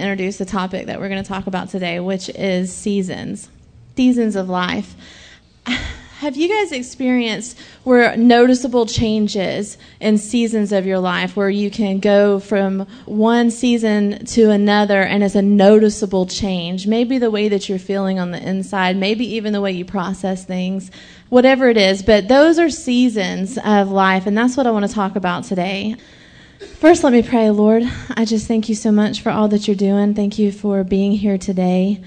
introduce the topic that we're going to talk about today, which is seasons of life. Have you guys experienced where noticeable changes in seasons of your life, where you can go from one season to another and it's a noticeable change? Maybe the way that you're feeling on the inside, maybe even the way you process things, whatever it is. But those are seasons of life, and that's what I want to talk about today. First, let me pray. Lord, I just thank you so much for all that you're doing. Thank you for being here today.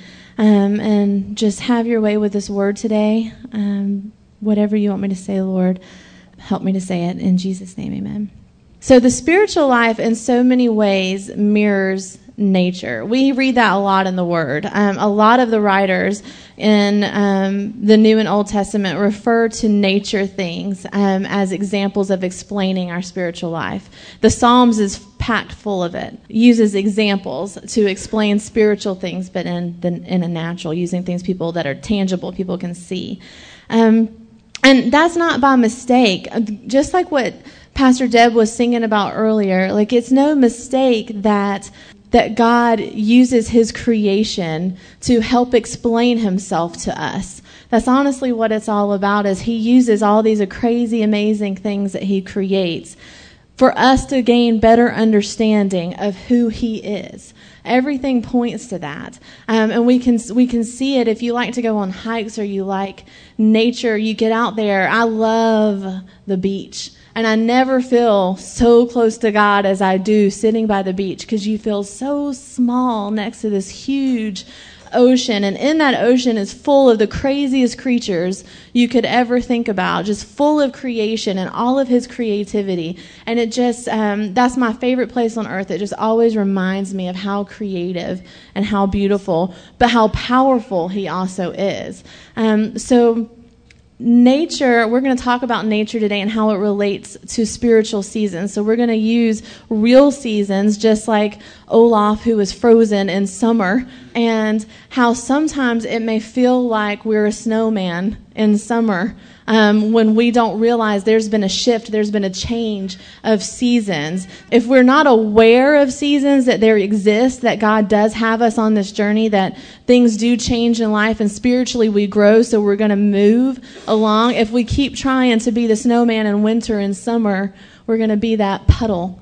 And just have your way with this word today. Whatever you want me to say, Lord, help me to say it. In Jesus' name, amen. So the spiritual life in so many ways mirrors nature. We read that a lot in the Word. A lot of the writers in the New and Old Testament refer to nature things as examples of explaining our spiritual life. The Psalms is packed full of it. Uses examples to explain spiritual things, but in a natural, using things that are tangible, people can see. And that's not by mistake. Just like what Pastor Deb was singing about earlier, like it's no mistake that God uses his creation to help explain himself to us. That's honestly what it's all about, is he uses all these crazy, amazing things that he creates for us to gain better understanding of who he is. Everything points to that. And we can see it if you like to go on hikes or you like nature, you get out there. I love the beach. And I never feel so close to God as I do sitting by the beach, because you feel so small next to this huge ocean. And in that ocean is full of the craziest creatures you could ever think about, just full of creation and all of his creativity. And it just, that's my favorite place on earth. It just always reminds me of how creative and how beautiful, but how powerful he also is. So nature, we're going to talk about nature today and how it relates to spiritual seasons. So we're going to use real seasons, just like Olaf, who was frozen in summer, and how sometimes it may feel like we're a snowman in summer when we don't realize there's been a shift, there's been a change of seasons. If we're not aware of seasons, that there exist, that God does have us on this journey, that things do change in life, and spiritually we grow, so we're going to move along. If we keep trying to be the snowman in winter and summer, we're going to be that puddle.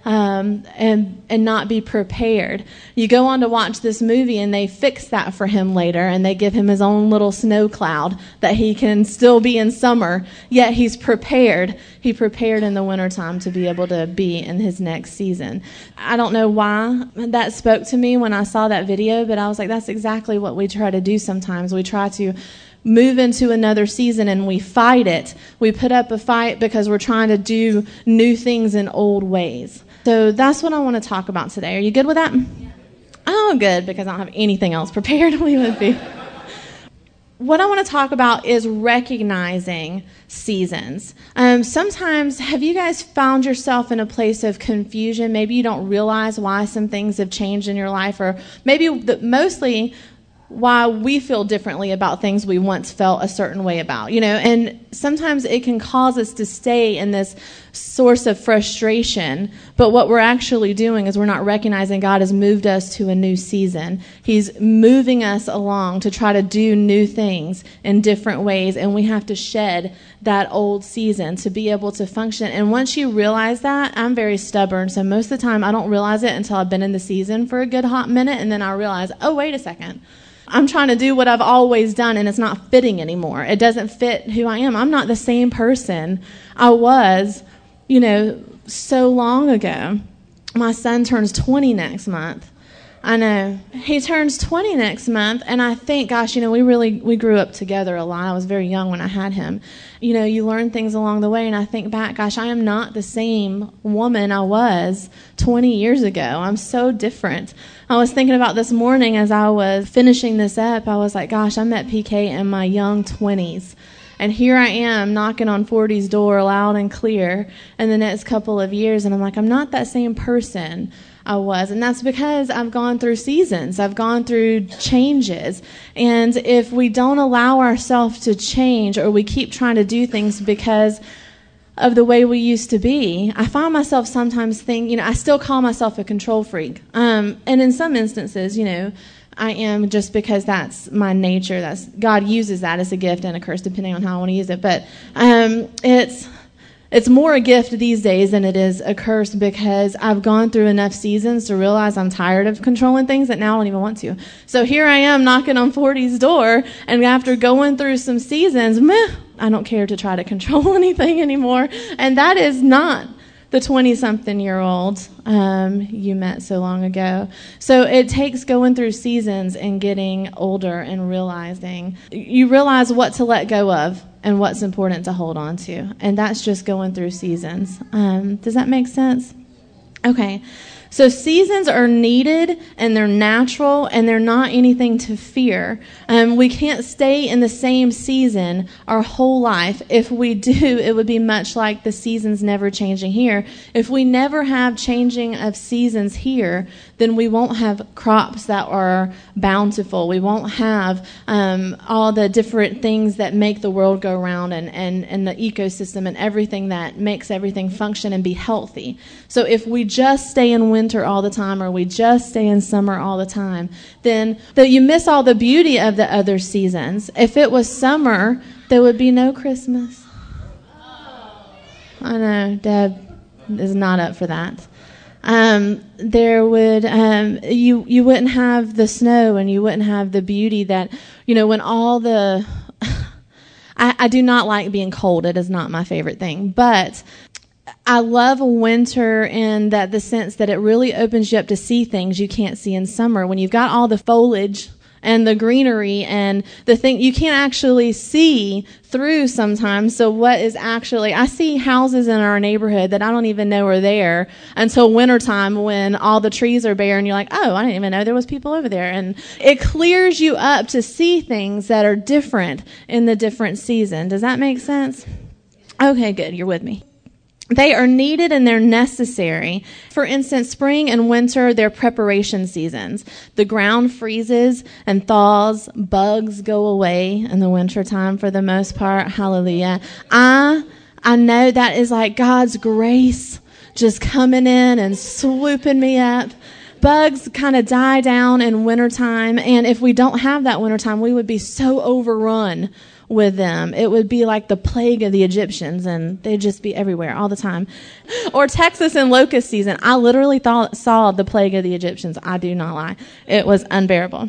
And not be prepared. You go on to watch this movie and they fix that for him later, and they give him his own little snow cloud that he can still be in summer, yet he's prepared. He prepared in the wintertime to be able to be in his next season. I don't know why that spoke to me when I saw that video, but I was like, that's exactly what we try to do sometimes. We try to move into another season and we fight it. We put up a fight because we're trying to do new things in old ways. So that's what I want to talk about today. Are you good with that? Yeah. Oh, good, because I don't have anything else prepared. We would be. What I want to talk about is recognizing seasons. Sometimes, have you guys found yourself in a place of confusion? Maybe you don't realize why some things have changed in your life, or maybe mostly why we feel differently about things we once felt a certain way about, and sometimes it can cause us to stay in this source of frustration, but what we're actually doing is we're not recognizing God has moved us to a new season. He's moving us along to try to do new things in different ways, and we have to shed that old season to be able to function. And once you realize that, I'm very stubborn, so most of the time I don't realize it until I've been in the season for a good hot minute, and then I realize, oh, wait a second. I'm trying to do what I've always done, and it's not fitting anymore. It doesn't fit who I am. I'm not the same person I was, so long ago. My son turns 20 next month. I know. He turns 20 next month, and I think, gosh, we grew up together a lot. I was very young when I had him. You learn things along the way, and I think back, gosh, I am not the same woman I was 20 years ago. I'm so different. I was thinking about this morning as I was finishing this up. I was like, gosh, I met PK in my young 20s. And here I am knocking on 40's door loud and clear in the next couple of years. And I'm like, I'm not that same person I was. And that's because I've gone through seasons. I've gone through changes. And if we don't allow ourselves to change, or we keep trying to do things because of the way we used to be. I find myself sometimes thinking, I still call myself a control freak. And in some instances, I am, just because that's my nature. God uses that as a gift and a curse, depending on how I want to use it. But it's more a gift these days than it is a curse, because I've gone through enough seasons to realize I'm tired of controlling things that now I don't even want to. So here I am knocking on 40's door, and after going through some seasons, I don't care to try to control anything anymore. And that is not the 20-something-year-old you met so long ago. So it takes going through seasons and getting older and realizing, you realize what to let go of and what's important to hold on to. And that's just going through seasons. Does that make sense? Okay. So seasons are needed, and they're natural, and they're not anything to fear. We can't stay in the same season our whole life. If we do, it would be much like the seasons never changing here. If we never have changing of seasons here, then we won't have crops that are bountiful. We won't have all the different things that make the world go round, and the ecosystem and everything that makes everything function and be healthy. So if we just stay in winter all the time, or we just stay in summer all the time, then you miss all the beauty of the other seasons. If it was summer, there would be no Christmas. I know, Deb is not up for that. There would, you wouldn't have the snow, and you wouldn't have the beauty that, when all the, I do not like being cold. It is not my favorite thing, but I love winter in that the sense that it really opens you up to see things you can't see in summer. When you've got all the foliage and the greenery and the thing, you can't actually see through sometimes. So what is actually, I see houses in our neighborhood that I don't even know are there until wintertime, when all the trees are bare and you're like, oh, I didn't even know there was people over there. And it clears you up to see things that are different in the different season. Does that make sense? Okay, good. You're with me. They are needed and they're necessary. For instance, spring and winter, they're preparation seasons. The ground freezes and thaws. Bugs go away in the wintertime for the most part. Hallelujah. I know that is like God's grace just coming in and swooping me up. Bugs kind of die down in wintertime, and if we don't have that wintertime, we would be so overrun with them. It would be like the plague of the Egyptians, and they'd just be everywhere all the time. Or Texas and locust season. I literally saw the plague of the Egyptians. I do not lie. It was unbearable.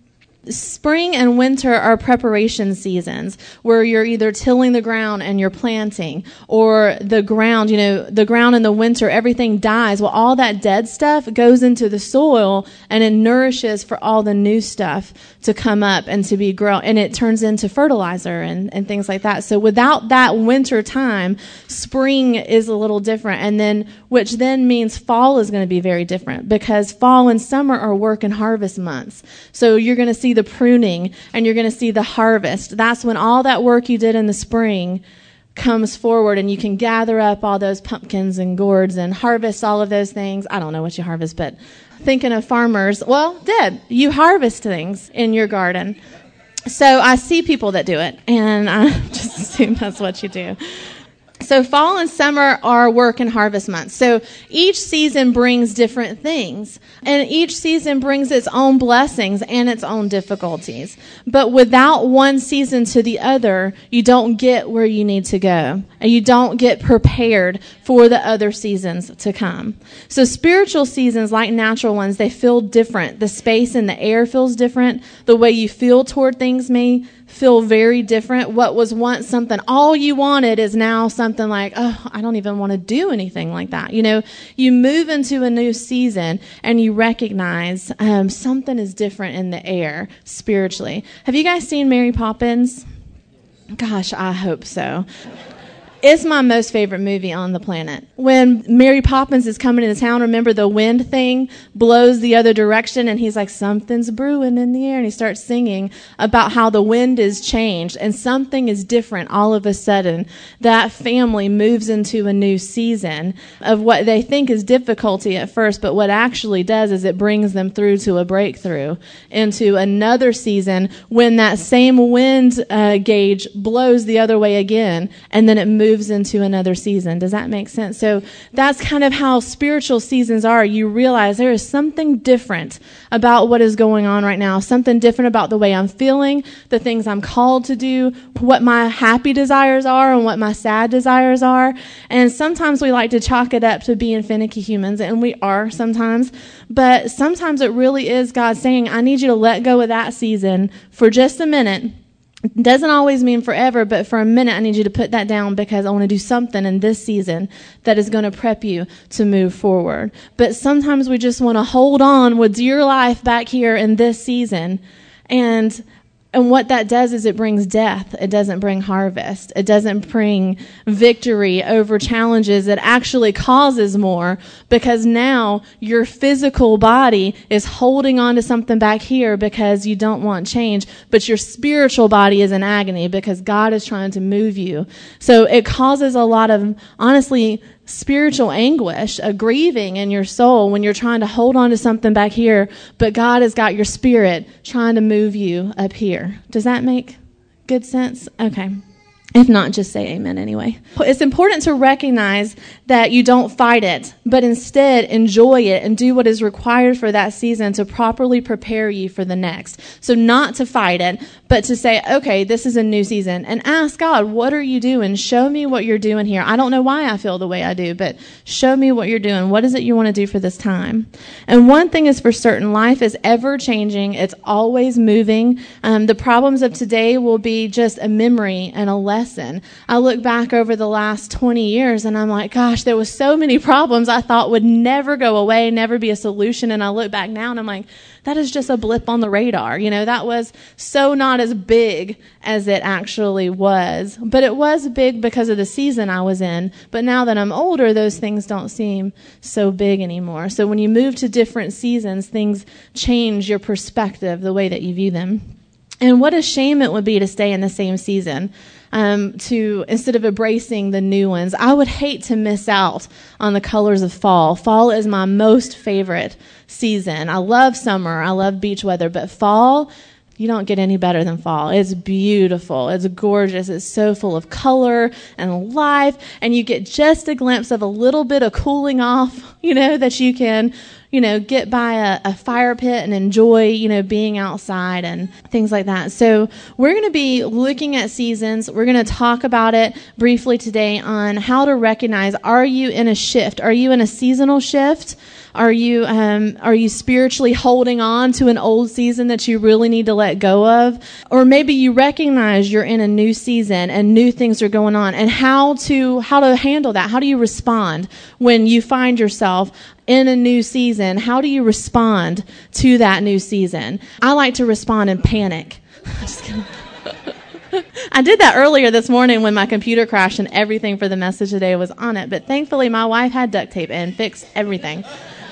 Spring and winter are preparation seasons where you're either tilling the ground and you're planting, or the ground, the ground in the winter, everything dies. Well, all that dead stuff goes into the soil, and it nourishes for all the new stuff to come up and to be grown, and it turns into fertilizer and things like that. So without that winter time, spring is a little different, and then, which then means fall is going to be very different, because fall and summer are work and harvest months. So you're going to see the pruning, and you're going to see the harvest. That's when all that work you did in the spring comes forward, and you can gather up all those pumpkins and gourds and harvest all of those things. I don't know what you harvest, but thinking of farmers, well, Deb, you harvest things in your garden. So I see people that do it, and I just assume that's what you do. So fall and summer are work and harvest months. So each season brings different things, and each season brings its own blessings and its own difficulties. But without one season to the other, you don't get where you need to go, and you don't get prepared for the other seasons to come. So spiritual seasons, like natural ones, they feel different. The space and the air feels different. The way you feel toward things may feel very different. What was once something all you wanted is now something like, oh, I don't even want to do anything like that. You move into a new season and you recognize something is different in the air spiritually. Have you guys seen Mary Poppins? Gosh, I hope so. It's my most favorite movie on the planet. When Mary Poppins is coming into town, remember the wind thing blows the other direction, and he's like, something's brewing in the air, and he starts singing about how the wind is changed and something is different all of a sudden. That family moves into a new season of what they think is difficulty at first, but what actually does is it brings them through to a breakthrough into another season when that same wind gauge blows the other way again, and then it moves moves into another season. Does that make sense? So that's kind of how spiritual seasons are. You realize there is something different about what is going on right now, something different about the way I'm feeling, the things I'm called to do, what my happy desires are and what my sad desires are. And sometimes we like to chalk it up to being finicky humans, and we are sometimes. But sometimes it really is God saying, I need you to let go of that season for just a minute. It doesn't always mean forever, but for a minute, I need you to put that down because I want to do something in this season that is going to prep you to move forward. But sometimes we just want to hold on with dear life back here in this season. And what that does is it brings death. It doesn't bring harvest. It doesn't bring victory over challenges. It actually causes more because now your physical body is holding on to something back here because you don't want change, but your spiritual body is in agony because God is trying to move you. So it causes a lot of, honestly, spiritual anguish, a grieving in your soul when you're trying to hold on to something back here, but God has got your spirit trying to move you up here. Does that make good sense? Okay. If not, just say amen anyway. It's important to recognize that you don't fight it, but instead enjoy it and do what is required for that season to properly prepare you for the next. So not to fight it, but to say, okay, this is a new season, and ask God, what are you doing? Show me what you're doing here. I don't know why I feel the way I do, but show me what you're doing. What is it you want to do for this time? And one thing is for certain, life is ever changing. It's always moving. The problems of today will be just a memory and a lesson. I look back over the last 20 years and I'm like, gosh, there was so many problems I thought would never go away, never be a solution. And I look back now and I'm like, that is just a blip on the radar. You know, that was so not as big as it actually was. But it was big because of the season I was in. But now that I'm older, those things don't seem so big anymore. So when you move to different seasons, things change your perspective, the way that you view them. And what a shame it would be to stay in the same season. Instead of embracing the new ones. I would hate to miss out on the colors of fall. Fall is my most favorite season. I love summer. I love beach weather, but fall, you don't get any better than fall. It's beautiful. It's gorgeous. It's so full of color and life, and you get just a glimpse of a little bit of cooling off, that you can get by a fire pit and enjoy, being outside and things like that. So we're going to be looking at seasons. We're going to talk about it briefly today on how to recognize, are you in a shift? Are you in a seasonal shift? Are you spiritually holding on to an old season that you really need to let go of? Or maybe you recognize you're in a new season and new things are going on, and how to handle that. How do you respond when you find yourself in a new season? How do you respond to that new season? I like to respond in panic. Just kidding. I did that earlier this morning when my computer crashed and everything for the message today was on it. But thankfully, my wife had duct tape and fixed everything.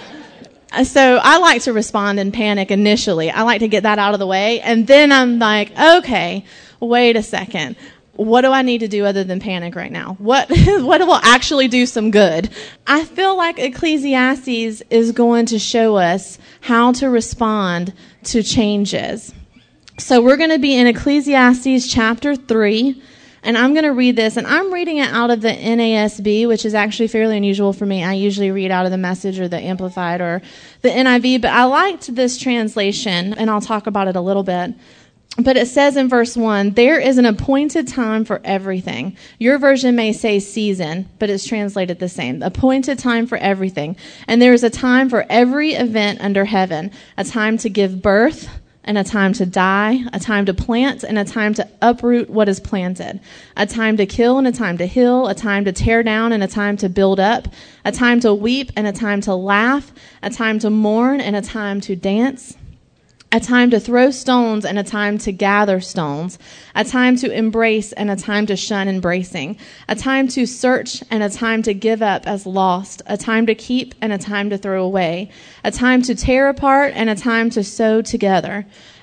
So I like to respond in panic initially. I like to get that out of the way. And then I'm like, okay, wait a second. What do I need to do other than panic right now? What will actually do some good? I feel like Ecclesiastes is going to show us how to respond to changes. So we're going to be in Ecclesiastes chapter 3, and I'm going to read this, and I'm reading it out of the NASB, which is actually fairly unusual for me. I usually read out of the Message or the Amplified or the NIV, but I liked this translation, and I'll talk about it a little bit. But it says in verse 1, there is an appointed time for everything. Your version may say season, but it's translated the same. Appointed time for everything. And there is a time for every event under heaven. A time to give birth and a time to die. A time to plant and a time to uproot what is planted. A time to kill and a time to heal. A time to tear down and a time to build up. A time to weep and a time to laugh. A time to mourn and a time to dance. A time to throw stones and a time to gather stones. A time to embrace and a time to shun embracing. A time to search and a time to give up as lost. A time to keep and a time to throw away. A time to tear apart and a time to sew together.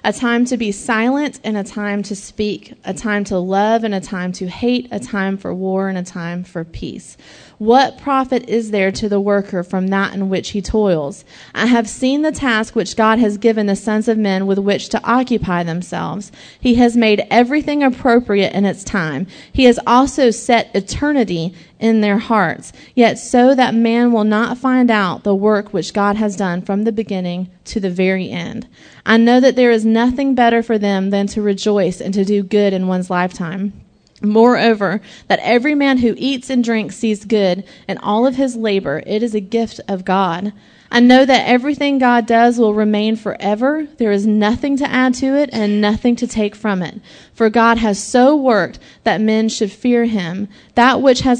a time to be silent and a time to speak, a time to love and a time to hate, a time for war and a time for peace. What profit is there to the worker from that in which he toils? I have seen the task which God has given the sons of men with which to occupy themselves. He has made everything appropriate in its time. He has also set eternity in their hearts, yet so that man will not find out the work which God has done from the beginning to the very end. I know that there is nothing better for them than to rejoice and to do good in one's lifetime. Moreover, that every man who eats and drinks sees good in all of his labor. It is a gift of God. I know that everything God does will remain forever. There is nothing to add to it and nothing to take from it. For God has so worked that men should fear him. That which been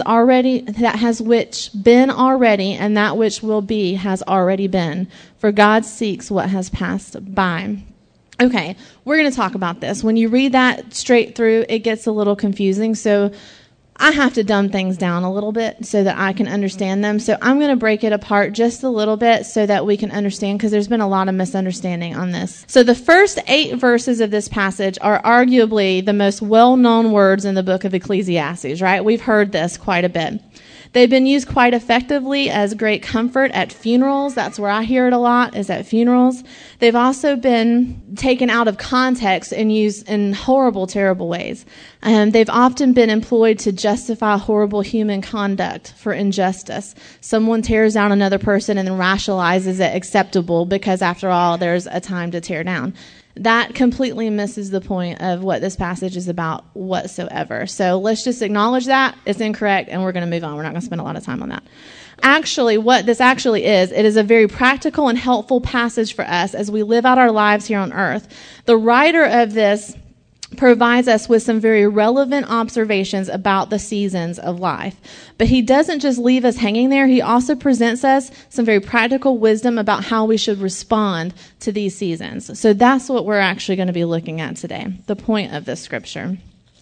already, and that which will be has already been. For God seeks what has passed by. Okay, we're going to talk about this. When you read that straight through, it gets a little confusing. So I have to dumb things down a little bit so that I can understand them. So I'm going to break it apart just a little bit so that we can understand, because there's been a lot of misunderstanding on this. So the first 8 verses of this passage are arguably the most well-known words in the book of Ecclesiastes, right? We've heard this quite a bit. They've been used quite effectively as great comfort at funerals. That's where I hear it a lot, is at funerals. They've also been taken out of context and used in horrible, terrible ways. They've often been employed to justify horrible human conduct for injustice. Someone tears down another person and then rationalizes it acceptable because, after all, there's a time to tear down. That completely misses the point of what this passage is about whatsoever. So let's just acknowledge that it's incorrect, and we're going to move on. We're not going to spend a lot of time on that. Actually, what this actually is, it is a very practical and helpful passage for us as we live out our lives here on earth. The writer of this provides us with some very relevant observations about the seasons of life. But he doesn't just leave us hanging there. He also presents us some very practical wisdom about how we should respond to these seasons. So that's what we're actually going to be looking at today, the point of this scripture.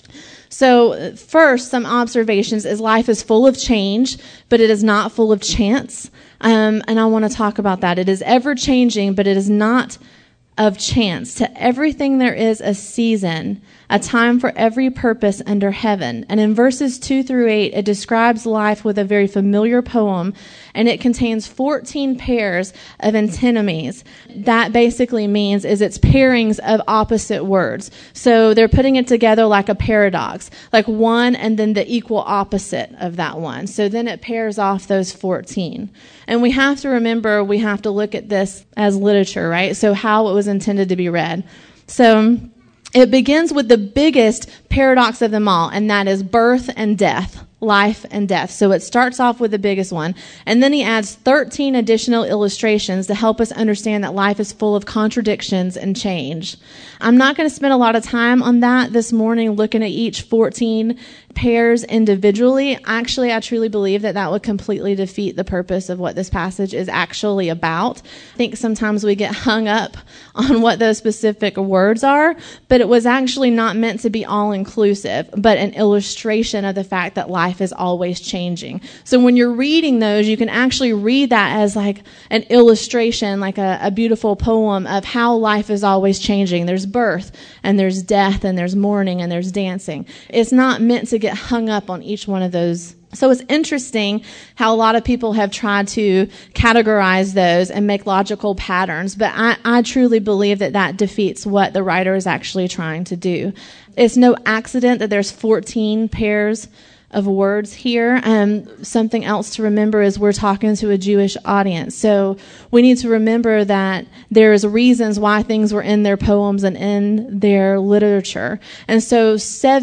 So first, some observations is life is full of change, but it is not full of chance. And I want to talk about that. It is ever changing, but it is not of chance. To everything there is a season, a time for every purpose under heaven. And in verses 2 through 8, it describes life with a very familiar poem, and it contains 14 pairs of antinomies. That basically means is it's pairings of opposite words. So they're putting it together like a paradox, like one and then the equal opposite of that one. So then it pairs off those 14. And we have to remember, we have to look at this as literature, right? So how it was intended to be read. So it begins with the biggest paradox of them all, and that is birth and death, life and death. So it starts off with the biggest one, and then he adds 13 additional illustrations to help us understand that life is full of contradictions and change. I'm not going to spend a lot of time on that this morning, looking at each 14 pairs individually. Actually, I truly believe that that would completely defeat the purpose of what this passage is actually about. I think sometimes we get hung up on what those specific words are, but it was actually not meant to be all-inclusive, but an illustration of the fact that life is always changing. So when you're reading those, you can actually read that as like an illustration, like a beautiful poem of how life is always changing. There's birth, and there's death, and there's mourning, and there's dancing. It's not meant to get hung up on each one of those. So it's interesting how a lot of people have tried to categorize those and make logical patterns, but I truly believe that that defeats what the writer is actually trying to do. It's no accident that there's 14 pairs of words here. Something else to remember is we're talking to a Jewish audience. So we need to remember that there's reasons why things were in their poems and in their literature. And so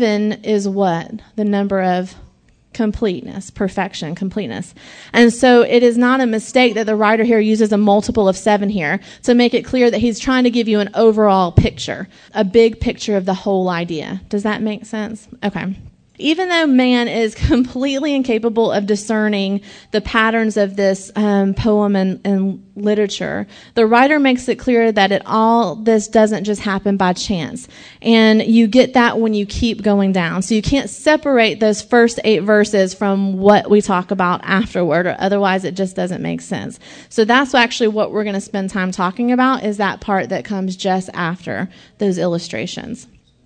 7 is what? The number of completeness, perfection, completeness. And so it is not a mistake that the writer here uses a multiple of 7 here to make it clear that he's trying to give you an overall picture, a big picture of the whole idea. Does that make sense? Okay. Even though man is completely incapable of discerning the patterns of this poem and literature, the writer makes it clear that all this doesn't just happen by chance. And you get that when you keep going down. So you can't separate those first 8 verses from what we talk about afterward, or otherwise it just doesn't make sense. So that's actually what we're going to spend time talking about, is that part that comes just after those illustrations.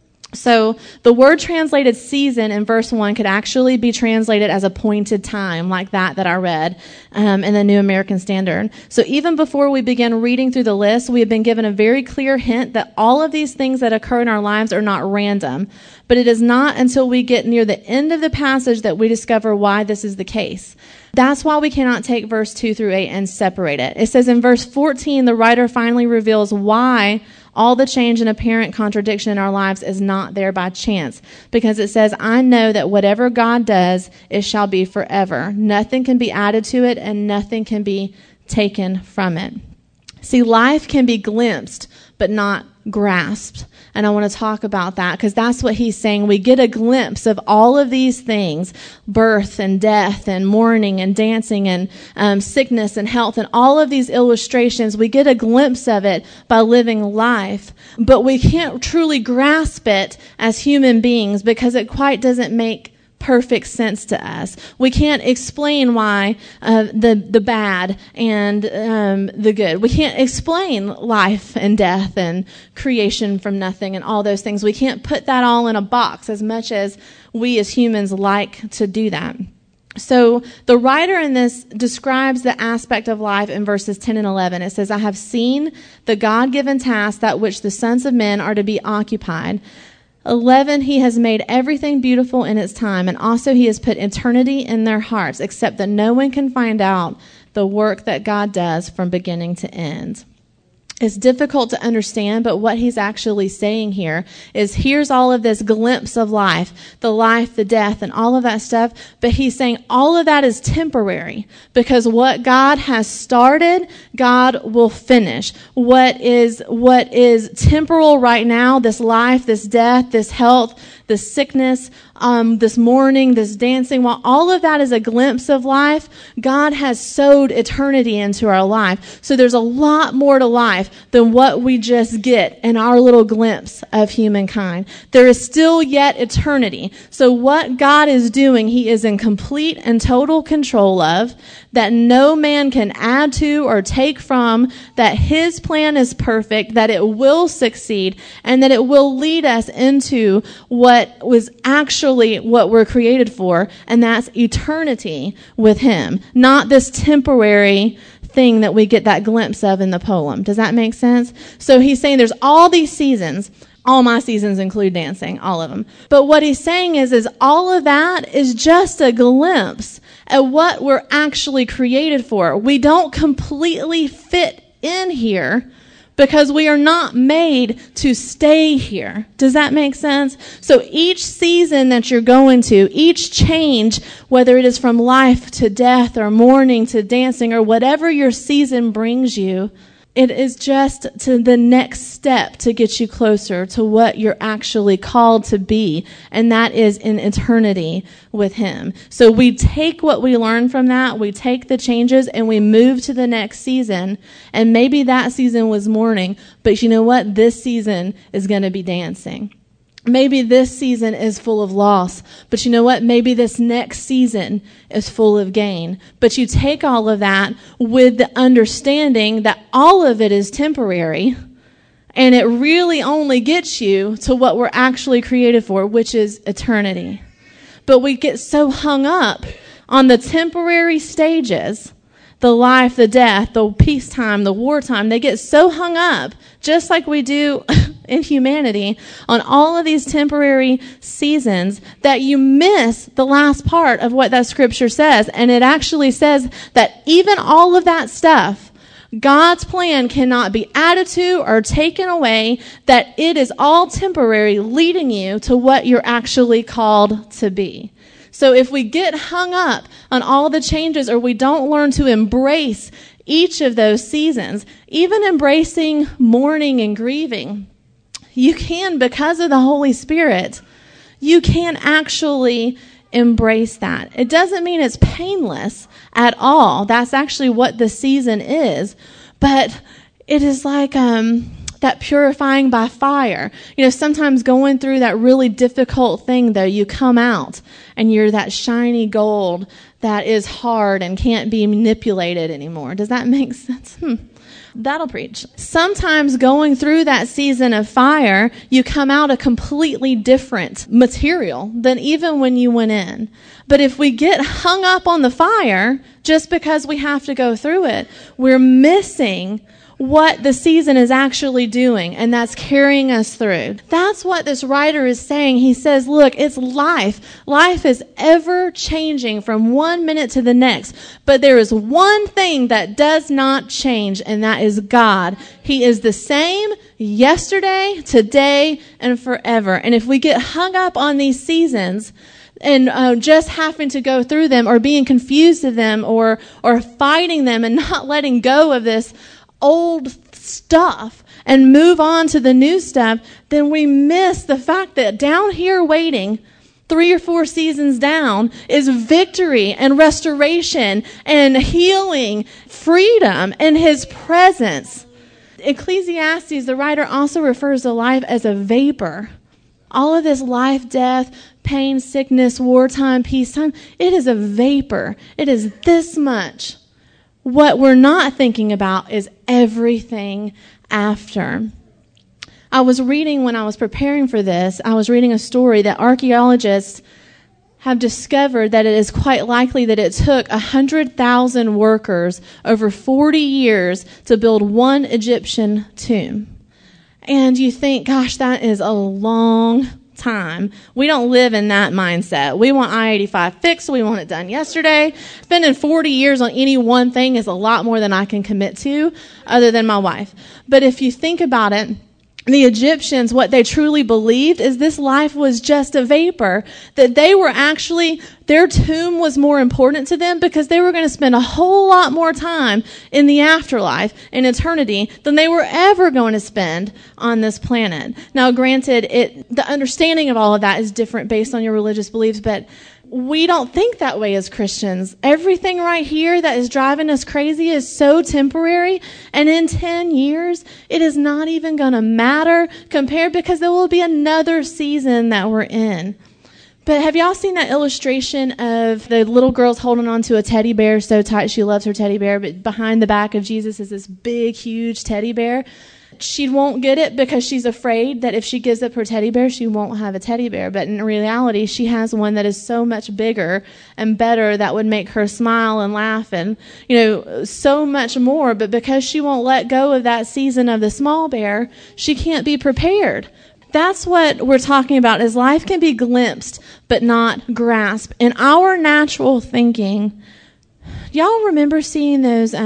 So the word translated season in verse 1 could actually be translated as appointed time, like that I read in the New American Standard. So even before we begin reading through the list, we have been given a very clear hint that all of these things that occur in our lives are not random. But it is not until we get near the end of the passage that we discover why this is the case. That's why we cannot take verse 2 through 8 and separate it. It says in verse 14, the writer finally reveals why all the change and apparent contradiction in our lives is not there by chance. Because it says, I know that whatever God does, it shall be forever. Nothing can be added to it, and nothing can be taken from it. See, life can be glimpsed, but not grasped. And I want to talk about that because that's what he's saying. We get a glimpse of all of these things, birth and death and mourning and dancing and sickness and health and all of these illustrations. We get a glimpse of it by living life, but we can't truly grasp it as human beings because it quite doesn't make perfect sense to us. We can't explain why the bad and the good. We can't explain life and death and creation from nothing and all those things. We can't put that all in a box as much as we as humans like to do that. So the writer in this describes the aspect of life in verses 10 and 11. It says, I have seen the God-given task that which the sons of men are to be occupied. 11, he has made everything beautiful in its time, and also he has put eternity in their hearts, except that no one can find out the work that God does from beginning to end. It's difficult to understand, but what he's actually saying here is here's all of this glimpse of life, the death, and all of that stuff. But he's saying all of that is temporary because what God has started, God will finish. What is temporal right now, this life, this death, this health, this sickness, this mourning, this dancing, while all of that is a glimpse of life, God has sowed eternity into our life. So there's a lot more to life than what we just get in our little glimpse of humankind. There is still yet eternity. So what God is doing, he is in complete and total control of, that no man can add to or take from, that his plan is perfect, that it will succeed, and that it will lead us into what was actually what we're created for, and that's eternity with him, not this temporary thing that we get that glimpse of in the poem. Does that make sense? So he's saying there's all these seasons. All my seasons include dancing, all of them. But what he's saying is all of that is just a glimpse at what we're actually created for. We don't completely fit in here because we are not made to stay here. Does that make sense? So each season that you're going to, each change, whether it is from life to death or mourning to dancing or whatever your season brings you, it is just to the next step to get you closer to what you're actually called to be, and that is in eternity with him. So we take what we learn from that, we take the changes, and we move to the next season, and maybe that season was mourning, but you know what? This season is going to be dancing. Maybe this season is full of loss, but you know what? Maybe this next season is full of gain. But you take all of that with the understanding that all of it is temporary, and it really only gets you to what we're actually created for, which is eternity. But we get so hung up on the temporary stages, the life, the death, the peacetime, the wartime. They get so hung up, just like we do in humanity, on all of these temporary seasons that you miss the last part of what that scripture says. And it actually says that even all of that stuff, God's plan cannot be added to or taken away, that it is all temporary, leading you to what you're actually called to be. So if we get hung up on all the changes, or we don't learn to embrace each of those seasons, even embracing mourning and grieving, you can, because of the Holy Spirit, you can actually embrace that. It doesn't mean it's painless at all. That's actually what the season is. But it is like that purifying by fire. Sometimes going through that really difficult thing, though, you come out and you're that shiny gold that is hard and can't be manipulated anymore. Does that make sense? That'll preach. Sometimes going through that season of fire, you come out a completely different material than even when you went in. But if we get hung up on the fire just because we have to go through it, we're missing what the season is actually doing, and that's carrying us through. That's what this writer is saying. He says, look, it's life. Life is ever changing from one minute to the next, but there is one thing that does not change, and that is God. He is the same yesterday, today, and forever. And if we get hung up on these seasons and just having to go through them, or being confused to them, or fighting them and not letting go of this old stuff and move on to the new stuff, then we miss the fact that down here waiting 3 or 4 seasons down is victory and restoration and healing, freedom, and his presence. Ecclesiastes, the writer, also refers to life as a vapor. All of this life, death, pain, sickness, wartime, peacetime, it is a vapor. It is this much. What we're not thinking about is everything after. I was reading, when I was preparing for this, I was reading a story that archaeologists have discovered that it is quite likely that it took 100,000 workers over 40 years to build one Egyptian tomb. And you think, gosh, that is a long time. We don't live in that mindset. We want I-85 fixed. We want it done yesterday. Spending 40 years on any one thing is a lot more than I can commit to, other than my wife. But if you think about it, the Egyptians, what they truly believed is this life was just a vapor, that they were actually, their tomb was more important to them because they were going to spend a whole lot more time in the afterlife, in eternity, than they were ever going to spend on this planet. Now, granted, the understanding of all of that is different based on your religious beliefs, but we don't think that way as Christians. Everything right here that is driving us crazy is so temporary, and in 10 years, it is not even going to matter compared, because there will be another season that we're in. But have y'all seen that illustration of the little girl's holding on to a teddy bear so tight she loves her teddy bear, but behind the back of Jesus is this big, huge teddy bear? She won't get it because she's afraid that if she gives up her teddy bear, she won't have a teddy bear. But in reality, she has one that is so much bigger and better that would make her smile and laugh and, so much more. But because she won't let go of that season of the small bear, she can't be prepared. That's what we're talking about, is life can be glimpsed but not grasped. In our natural thinking, y'all remember seeing those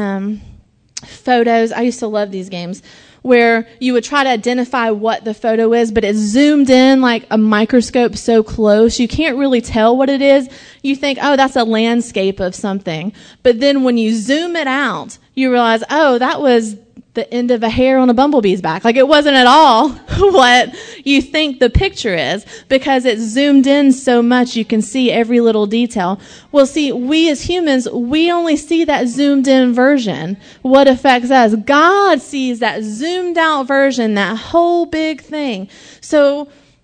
photos? I used to love these games, where you would try to identify what the photo is, but it's zoomed in like a microscope so close, you can't really tell what it is. You think, oh, that's a landscape of something. But then when you zoom it out, you realize, oh, that was the end of a hair on a bumblebee's back. Like, it wasn't at all what you think the picture is, because it's zoomed in so much you can see every little detail. Well, see, we as humans, we only see that zoomed in version. What affects us? God sees that zoomed out version, that whole big thing. So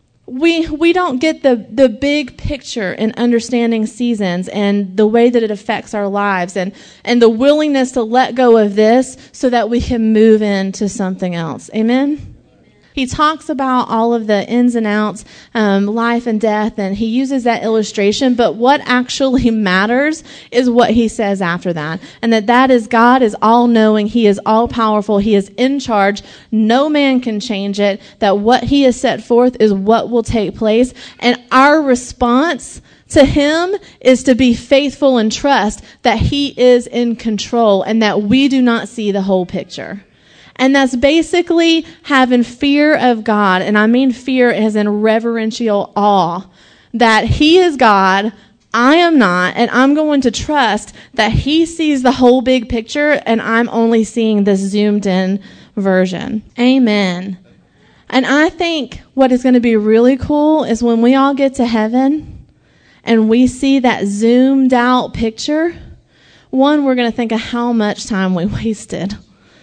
we don't get the big picture in understanding seasons and the way that it affects our lives, and the willingness to let go of this so that we can move into something else. Amen? He talks about all of the ins and outs, life and death, and he uses that illustration. But what actually matters is what he says after that. And that is God is all-knowing. He is all-powerful. He is in charge. No man can change it. That what he has set forth is what will take place. And our response to him is to be faithful and trust that he is in control and that we do not see the whole picture. And that's basically having fear of God. And I mean fear as in reverential awe. That he is God, I am not, and I'm going to trust that he sees the whole big picture and I'm only seeing this zoomed in version. Amen. And I think what is going to be really cool is when we all get to heaven and we see that zoomed out picture, one, we're going to think of how much time we wasted.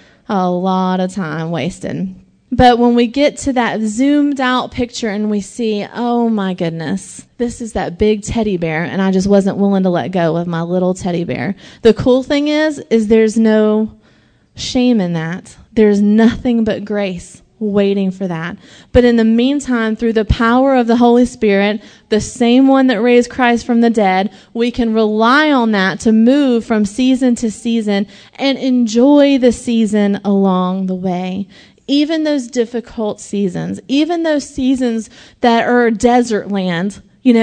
A lot of time wasted. But when we get to that zoomed out picture and we see, oh my goodness, this is that big teddy bear, and I just wasn't willing to let go of my little teddy bear. The cool thing is there's no shame in that. There's nothing but grace waiting for that. But in the meantime, through the power of the Holy Spirit, the same one that raised Christ from the dead, we can rely on that to move from season to season and enjoy the season along the way. Even those difficult seasons, even those seasons that are desert land,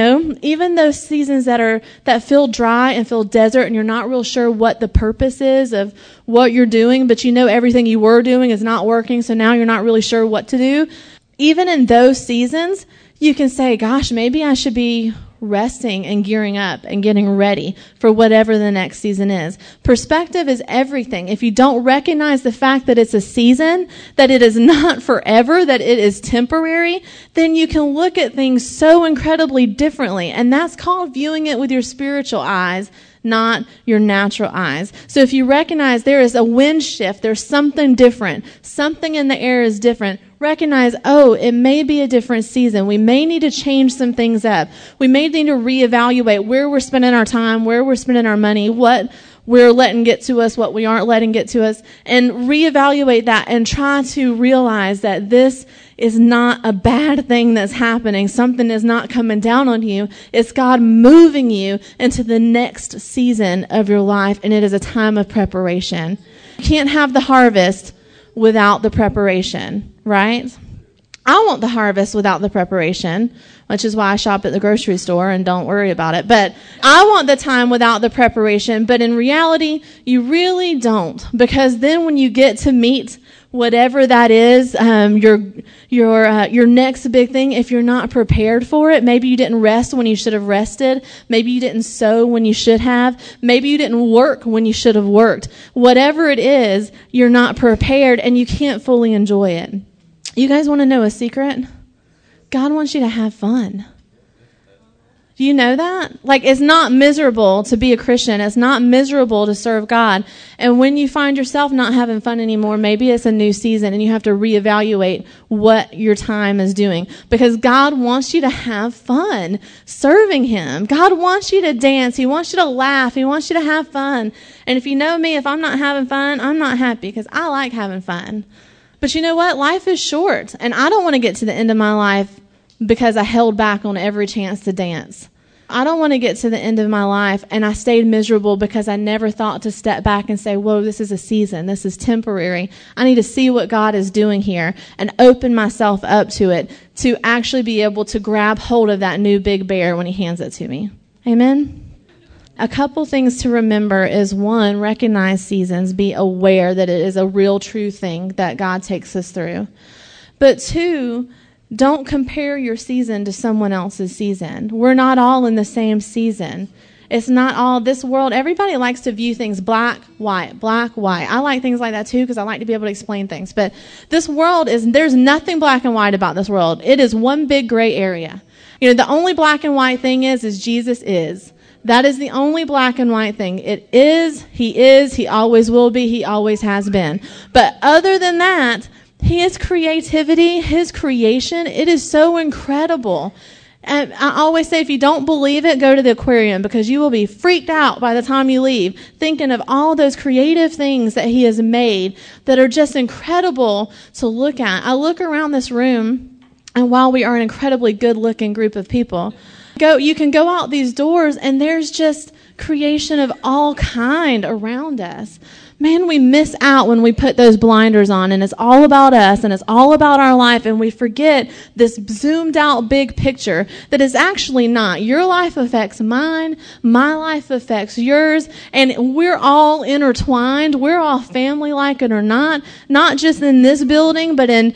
even those seasons that feel dry and feel desert and you're not real sure what the purpose is of what you're doing, but everything you were doing is not working, so now you're not really sure what to do. Even in those seasons, you can say, gosh, maybe I should be resting and gearing up and getting ready for whatever the next season is. Perspective is everything. If you don't recognize the fact that it's a season, that it is not forever, that it is temporary, then you can look at things so incredibly differently. And that's called viewing it with your spiritual eyes, not your natural eyes. So if you recognize there is a wind shift, there's something different, something in the air is different, recognize, it may be a different season. We may need to change some things up. We may need to reevaluate where we're spending our time, where we're spending our money, what we're letting get to us, what we aren't letting get to us, and reevaluate that and try to realize that this is not a bad thing that's happening. Something is not coming down on you. It's God moving you into the next season of your life, and it is a time of preparation. You can't have the harvest without the preparation, right? I want the harvest without the preparation, which is why I shop at the grocery store and don't worry about it. But I want the time without the preparation. But in reality, you really don't, because then when you get to meet whatever that is, your next big thing, if you're not prepared for it, maybe you didn't rest when you should have rested. Maybe you didn't sow when you should have. Maybe you didn't work when you should have worked. Whatever it is, you're not prepared and you can't fully enjoy it. You guys want to know a secret? God wants you to have fun. Do you know that? It's not miserable to be a Christian. It's not miserable to serve God. And when you find yourself not having fun anymore, maybe it's a new season and you have to reevaluate what your time is doing. Because God wants you to have fun serving Him. God wants you to dance. He wants you to laugh. He wants you to have fun. And if you know me, if I'm not having fun, I'm not happy, because I like having fun. But you know what? Life is short. And I don't want to get to the end of my life because I held back on every chance to dance. I don't want to get to the end of my life and I stayed miserable because I never thought to step back and say, whoa, this is a season. This is temporary. I need to see what God is doing here and open myself up to it to actually be able to grab hold of that new big bear when He hands it to me. Amen? A couple things to remember is, one, recognize seasons. Be aware that it is a real, true thing that God takes us through. But two, don't compare your season to someone else's season. We're not all in the same season. It's not all this world. Everybody likes to view things black, white. I like things like that too because I like to be able to explain things. But this world there's nothing black and white about this world. It is one big gray area. The only black and white thing is Jesus is. That is the only black and white thing. He always will be, He always has been. But other than that, His creativity, His creation, it is so incredible. And I always say, if you don't believe it, go to the aquarium, because you will be freaked out by the time you leave, thinking of all those creative things that He has made that are just incredible to look at. I look around this room, and while we are an incredibly good-looking group of people, you can go out these doors, and there's just creation of all kind around us. Man, we miss out when we put those blinders on and it's all about us and it's all about our life, and we forget this zoomed out big picture that is actually not. Your life affects mine, my life affects yours, and we're all intertwined. We're all family, like it or not just in this building, but in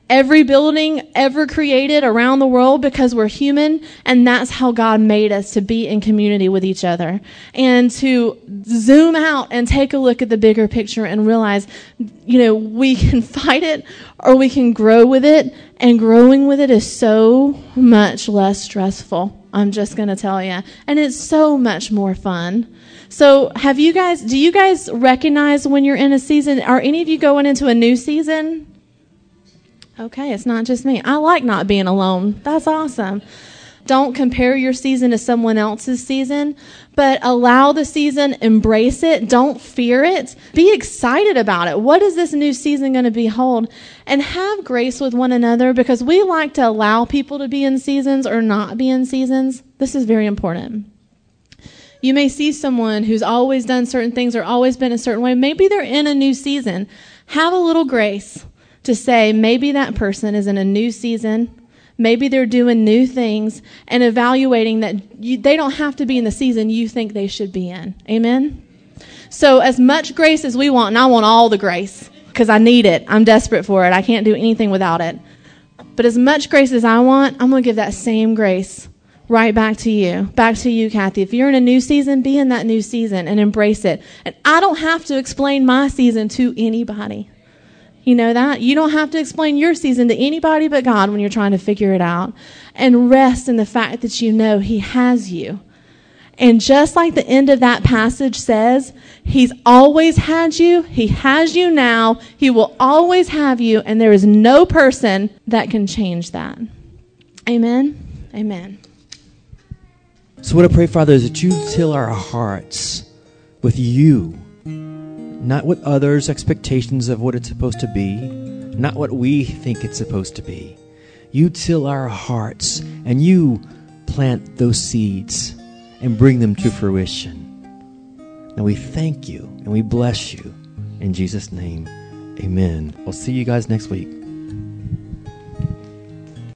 every building ever created around the world because we're human, and that's how God made us, to be in community with each other and to zoom out and take a look at the bigger picture and realize, we can fight it or we can grow with it, and growing with it is so much less stressful. I'm just going to tell you. And it's so much more fun. So do you guys recognize when you're in a season? Are any of you going into a new season? Okay, it's not just me. I like not being alone. That's awesome. Don't compare your season to someone else's season, but allow the season, embrace it. Don't fear it. Be excited about it. What is this new season going to behold? And have grace with one another, because we like to allow people to be in seasons or not be in seasons. This is very important. You may see someone who's always done certain things or always been a certain way. Maybe they're in a new season. Have a little grace to say maybe that person is in a new season. Maybe they're doing new things, and evaluating that they don't have to be in the season you think they should be in. Amen? So as much grace as we want, and I want all the grace because I need it. I'm desperate for it. I can't do anything without it. But as much grace as I want, I'm going to give that same grace right back to you. Back to you, Kathy. If you're in a new season, be in that new season and embrace it. And I don't have to explain my season to anybody. You know that? You don't have to explain your season to anybody but God when you're trying to figure it out. And rest in the fact that you know He has you. And just like the end of that passage says, He's always had you. He has you now. He will always have you. And there is no person that can change that. Amen? Amen. So what I pray, Father, is that you fill our hearts with you. Not with others' expectations of what it's supposed to be. Not what we think it's supposed to be. You till our hearts, and you plant those seeds and bring them to fruition. And we thank you, and we bless you. In Jesus' name, amen. We'll see you guys next week.